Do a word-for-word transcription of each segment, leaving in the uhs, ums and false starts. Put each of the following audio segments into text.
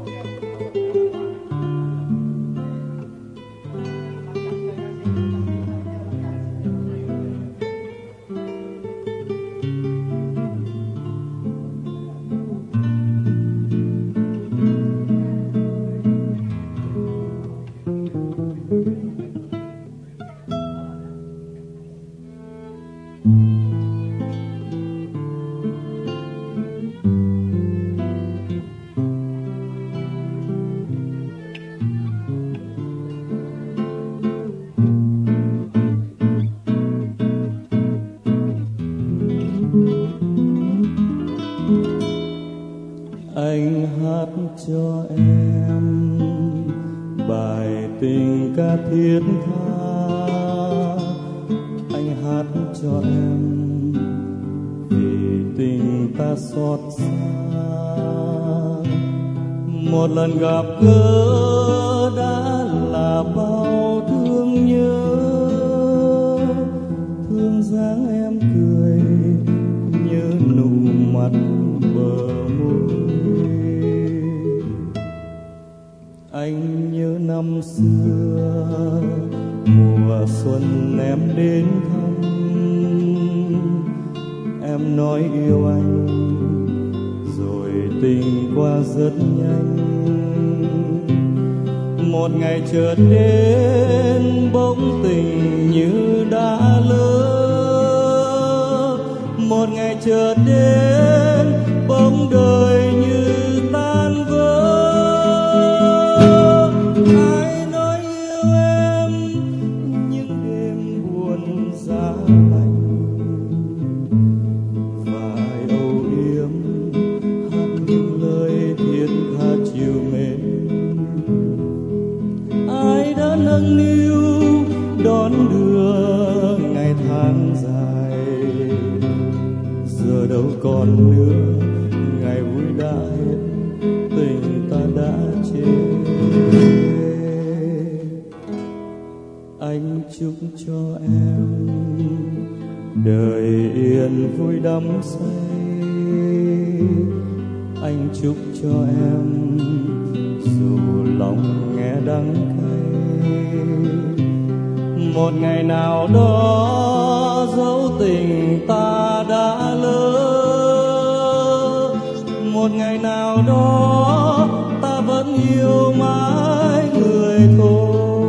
Anh hát cho em bài tình ca thiết tha, anh hát cho em vì tình ta xót xa. Một lần gặp gỡ đã là bao thương nhớ, thương dáng em cười, nhớ nụ mặt bờ môi. Anh nhớ năm xưa mùa xuân em đến thăm, em nói yêu anh rồi tình qua rất nhanh. Một ngày chợt đến bỗng tình như đã lỡ, một ngày chợt đến bỗng đời như tan vỡ. Ai nói yêu em những đêm buồn giá lạnh, và ai âu yếm hát những lời thiết tha chiều mến. Ai đã nâng niu đón đưa ngày tháng dài, giờ đâu còn nữa ngày vui đã hết, tình ta đã chết. Anh chúc cho em đời yên vui đắm say, anh chúc cho em dù lòng nghe đắng cay, một ngày nào đó dẫu tình ta đã lỡ, một ngày nào đó ta vẫn yêu mãi người thôi.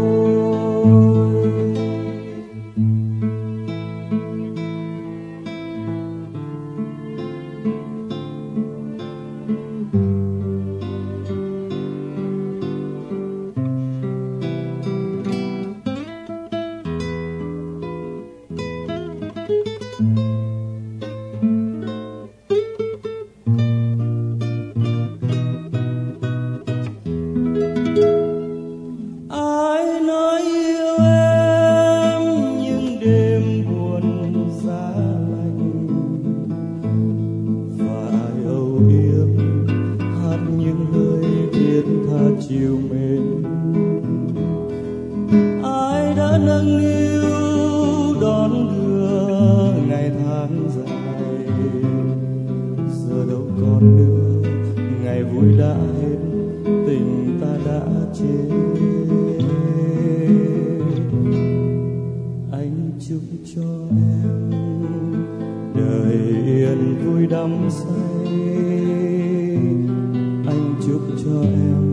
Chiều mến ai đã nâng niu đón đưa ngày tháng dài, giờ đâu còn nữa ngày vui đã hết, tình ta đã chết. Anh chúc cho em đời yên vui đắm say, anh chúc cho em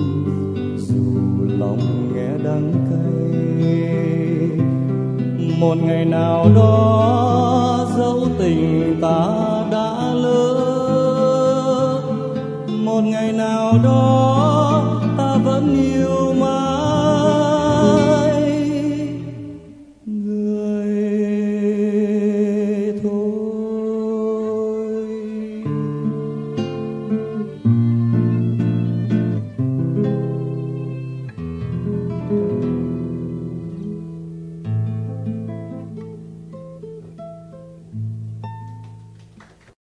lòng nghe đắng cay, một ngày nào đó dẫu tình ta đã lỡ, một ngày nào đó ta vẫn yêu